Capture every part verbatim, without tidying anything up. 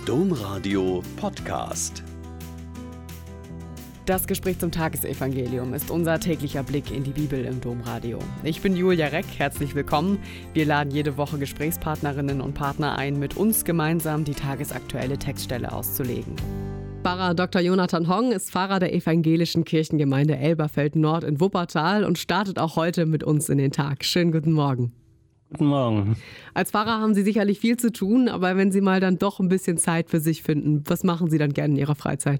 Domradio Podcast. Das Gespräch zum Tagesevangelium ist unser täglicher Blick in die Bibel im Domradio. Ich bin Julia Reck, herzlich willkommen. Wir laden jede Woche Gesprächspartnerinnen und Partner ein, mit uns gemeinsam die tagesaktuelle Textstelle auszulegen. Pfarrer Doktor Jonathan Hong ist Pfarrer der evangelischen Kirchengemeinde Elberfeld-Nord in Wuppertal und startet auch heute mit uns in den Tag. Schönen guten Morgen. Guten Morgen. Als Pfarrer haben Sie sicherlich viel zu tun, aber wenn Sie mal dann doch ein bisschen Zeit für sich finden, was machen Sie dann gerne in Ihrer Freizeit?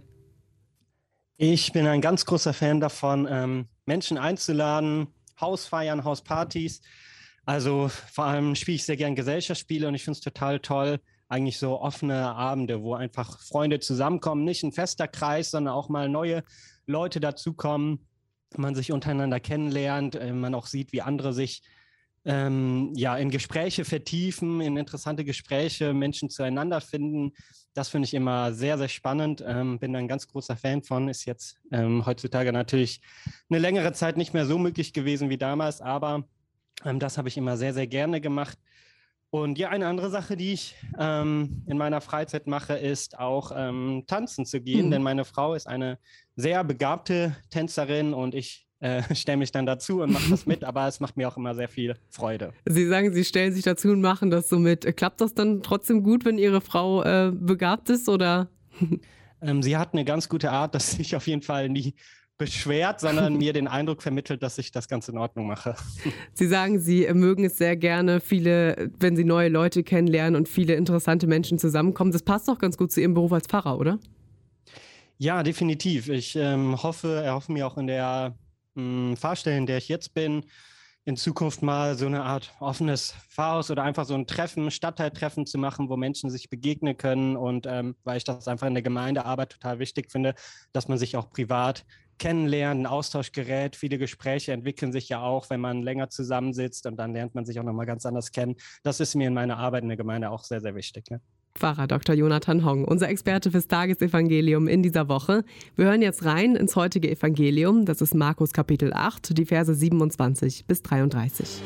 Ich bin ein ganz großer Fan davon, ähm, Menschen einzuladen, Hausfeiern, Hauspartys. Also vor allem spiele ich sehr gern Gesellschaftsspiele und ich finde es total toll, eigentlich so offene Abende, wo einfach Freunde zusammenkommen, nicht ein fester Kreis, sondern auch mal neue Leute dazukommen, man sich untereinander kennenlernt, äh, man auch sieht, wie andere sich ähm, ja in Gespräche vertiefen, in interessante Gespräche, Menschen zueinander finden. Das finde ich immer sehr, sehr spannend. Ähm, bin da ein ganz großer Fan von. Ist jetzt ähm, heutzutage natürlich eine längere Zeit nicht mehr so möglich gewesen wie damals, aber ähm, das habe ich immer sehr, sehr gerne gemacht. Und ja, eine andere Sache, die ich ähm, in meiner Freizeit mache, ist auch ähm, tanzen zu gehen, mhm. denn meine Frau ist eine sehr begabte Tänzerin und ich äh, stelle mich dann dazu und mache das mit, aber es macht mir auch immer sehr viel Freude. Sie sagen, Sie stellen sich dazu und machen das so mit. Klappt das dann trotzdem gut, wenn Ihre Frau äh, begabt ist, oder? ähm, sie hat eine ganz gute Art, dass sich auf jeden Fall nie beschwert, sondern mir den Eindruck vermittelt, dass ich das Ganze in Ordnung mache. Sie sagen, Sie mögen es sehr gerne, viele, wenn Sie neue Leute kennenlernen und viele interessante Menschen zusammenkommen. Das passt doch ganz gut zu Ihrem Beruf als Pfarrer, oder? Ja, definitiv. Ich ähm, hoffe, erhoffe mir auch in der mh, Pfarrstelle, in der ich jetzt bin, in Zukunft mal so eine Art offenes Pfarrhaus oder einfach so ein Treffen, Stadtteiltreffen zu machen, wo Menschen sich begegnen können. Und ähm, weil ich das einfach in der Gemeindearbeit total wichtig finde, dass man sich auch privat kennenlernen, ein Austausch gerät. Viele Gespräche entwickeln sich ja auch, wenn man länger zusammensitzt und dann lernt man sich auch nochmal ganz anders kennen. Das ist mir in meiner Arbeit in der Gemeinde auch sehr, sehr wichtig. Ne? Pfarrer Doktor Jonathan Hong, unser Experte fürs Tagesevangelium in dieser Woche. Wir hören jetzt rein ins heutige Evangelium. Das ist Markus Kapitel acht, die Verse siebenundzwanzig bis dreiunddreißig.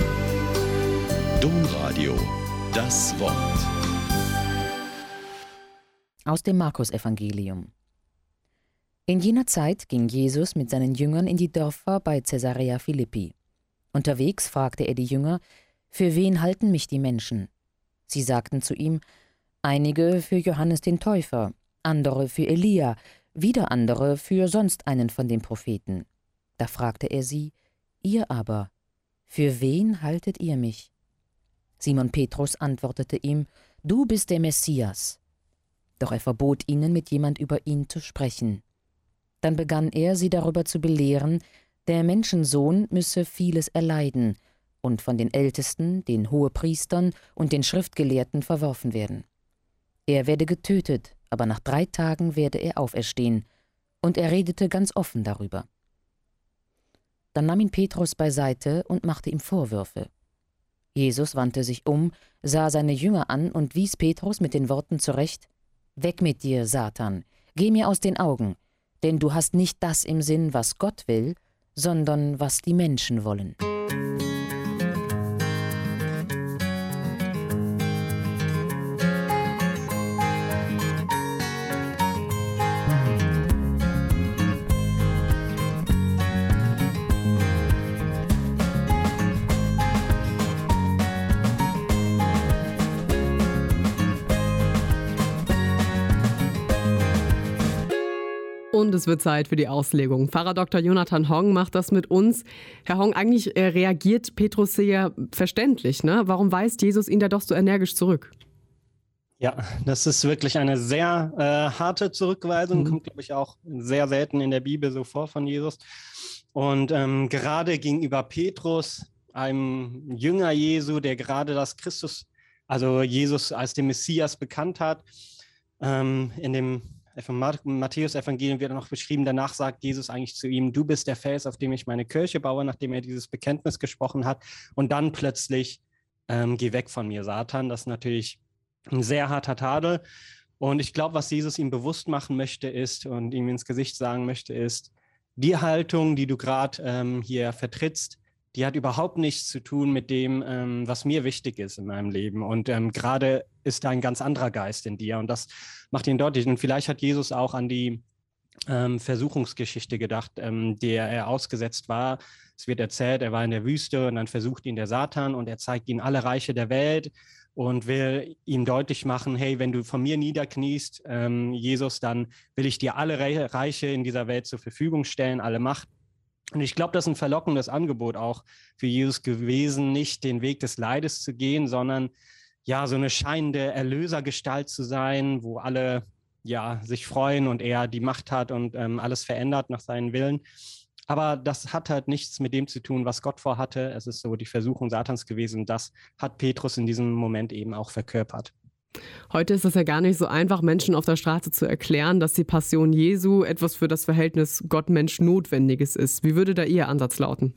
Domradio, das Wort. Aus dem Markus-Evangelium. In jener Zeit ging Jesus mit seinen Jüngern in die Dörfer bei Caesarea Philippi. Unterwegs fragte er die Jünger: Für wen halten mich die Menschen? Sie sagten zu ihm: Einige für Johannes den Täufer, andere für Elia, wieder andere für sonst einen von den Propheten. Da fragte er sie: Ihr aber, für wen haltet ihr mich? Simon Petrus antwortete ihm: Du bist der Messias. Doch er verbot ihnen, mit jemand über ihn zu sprechen. Dann begann er, sie darüber zu belehren, der Menschensohn müsse vieles erleiden und von den Ältesten, den Hohepriestern und den Schriftgelehrten verworfen werden. Er werde getötet, aber nach drei Tagen werde er auferstehen, und er redete ganz offen darüber. Dann nahm ihn Petrus beiseite und machte ihm Vorwürfe. Jesus wandte sich um, sah seine Jünger an und wies Petrus mit den Worten zurecht: Weg mit dir, Satan, geh mir aus den Augen, denn du hast nicht das im Sinn, was Gott will, sondern was die Menschen wollen. Und es wird Zeit für die Auslegung. Pfarrer Doktor Jonathan Hong macht das mit uns. Herr Hong, eigentlich äh, reagiert Petrus sehr verständlich, ne? Warum weist Jesus ihn da doch so energisch zurück? Ja, das ist wirklich eine sehr äh, harte Zurückweisung, mhm. kommt, glaube ich, auch sehr selten in der Bibel so vor von Jesus. Und ähm, gerade gegenüber Petrus, einem Jünger Jesu, der gerade das Christus, also Jesus als den Messias bekannt hat, ähm, in dem vom Matthäus-Evangelium wird noch beschrieben, danach sagt Jesus eigentlich zu ihm: Du bist der Fels, auf dem ich meine Kirche baue, nachdem er dieses Bekenntnis gesprochen hat. Und dann plötzlich, ähm, geh weg von mir, Satan. Das ist natürlich ein sehr harter Tadel. Und ich glaube, was Jesus ihm bewusst machen möchte ist und ihm ins Gesicht sagen möchte ist: Die Haltung, die du gerade ähm, hier vertrittst, die hat überhaupt nichts zu tun mit dem, ähm, was mir wichtig ist in meinem Leben. Und ähm, gerade ist da ein ganz anderer Geist in dir. Und das macht ihn deutlich. Und vielleicht hat Jesus auch an die ähm, Versuchungsgeschichte gedacht, ähm, der er ausgesetzt war. Es wird erzählt, er war in der Wüste und dann versucht ihn der Satan und er zeigt ihm alle Reiche der Welt und will ihm deutlich machen, hey, wenn du von mir niederkniest, ähm, Jesus, dann will ich dir alle Re- Reiche in dieser Welt zur Verfügung stellen, alle Macht. Und ich glaube, das ist ein verlockendes Angebot auch für Jesus gewesen, nicht den Weg des Leides zu gehen, sondern ja, so eine scheinende Erlösergestalt zu sein, wo alle ja sich freuen und er die Macht hat und ähm, alles verändert nach seinem Willen. Aber das hat halt nichts mit dem zu tun, was Gott vorhatte. Es ist so die Versuchung Satans gewesen. Das hat Petrus in diesem Moment eben auch verkörpert. Heute ist es ja gar nicht so einfach, Menschen auf der Straße zu erklären, dass die Passion Jesu etwas für das Verhältnis Gott-Mensch Notwendiges ist. Wie würde da Ihr Ansatz lauten?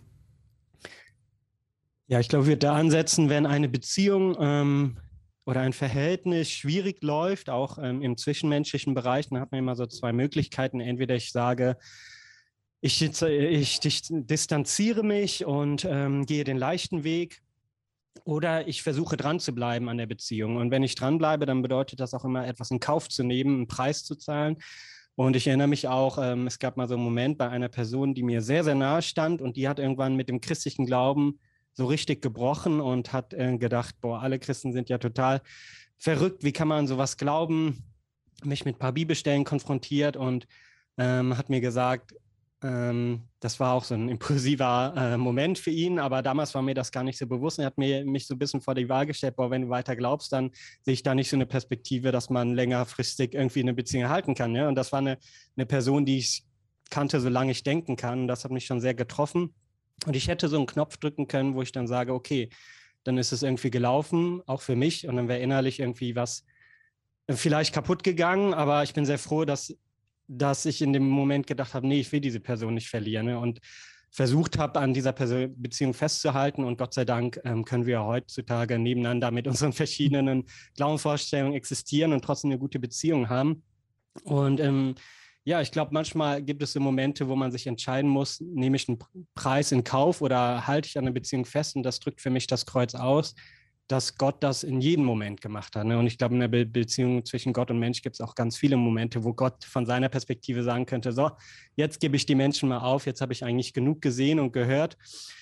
Ja, ich glaube, wir da ansetzen, wenn eine Beziehung ähm, oder ein Verhältnis schwierig läuft, auch ähm, im zwischenmenschlichen Bereich, dann hat man immer so zwei Möglichkeiten. Entweder ich sage, ich, ich, ich distanziere mich und ähm, gehe den leichten Weg, oder ich versuche dran zu bleiben an der Beziehung. Und wenn ich dranbleibe, dann bedeutet das auch immer, etwas in Kauf zu nehmen, einen Preis zu zahlen. Und ich erinnere mich auch, ähm, es gab mal so einen Moment bei einer Person, die mir sehr, sehr nahe stand und die hat irgendwann mit dem christlichen Glauben so richtig gebrochen und hat äh, gedacht, boah, alle Christen sind ja total verrückt, wie kann man sowas glauben? Mich mit ein paar Bibelstellen konfrontiert und ähm, hat mir gesagt, ähm, das war auch so ein impulsiver äh, Moment für ihn, aber damals war mir das gar nicht so bewusst. Er hat mir, mich so ein bisschen vor die Wahl gestellt, boah, wenn du weiter glaubst, dann sehe ich da nicht so eine Perspektive, dass man längerfristig irgendwie eine Beziehung halten kann. Ja? Und das war eine, eine Person, die ich kannte, solange ich denken kann. Und das hat mich schon sehr getroffen. Und ich hätte so einen Knopf drücken können, wo ich dann sage, okay, dann ist es irgendwie gelaufen, auch für mich. Und dann wäre innerlich irgendwie was vielleicht kaputt gegangen. Aber ich bin sehr froh, dass, dass ich in dem Moment gedacht habe, nee, ich will diese Person nicht verlieren. Ne? Und versucht habe, an dieser Person, Beziehung festzuhalten. Und Gott sei Dank ähm, können wir heutzutage nebeneinander mit unseren verschiedenen Glaubensvorstellungen existieren und trotzdem eine gute Beziehung haben. Und ähm, ja, ich glaube, manchmal gibt es so Momente, wo man sich entscheiden muss, nehme ich einen Preis in Kauf oder halte ich an einer Beziehung fest? Und das drückt für mich das Kreuz aus, dass Gott das in jedem Moment gemacht hat. Ne? Und ich glaube, in der Be- Beziehung zwischen Gott und Mensch gibt es auch ganz viele Momente, wo Gott von seiner Perspektive sagen könnte, so, jetzt gebe ich die Menschen mal auf, jetzt habe ich eigentlich genug gesehen und gehört.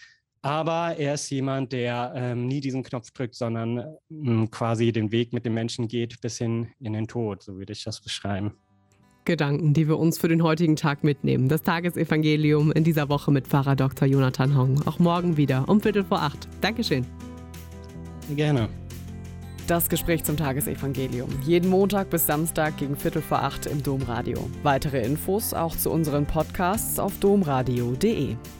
Aber er ist jemand, der ähm, nie diesen Knopf drückt, sondern ähm, quasi den Weg mit dem Menschen geht bis hin in den Tod, so würde ich das beschreiben. Gedanken, die wir uns für den heutigen Tag mitnehmen. Das Tagesevangelium in dieser Woche mit Pfarrer Doktor Jonathan Hong. Auch morgen wieder um Viertel vor acht. Dankeschön. Gerne. Das Gespräch zum Tagesevangelium. Jeden Montag bis Samstag gegen Viertel vor acht im Domradio. Weitere Infos auch zu unseren Podcasts auf domradio punkt de.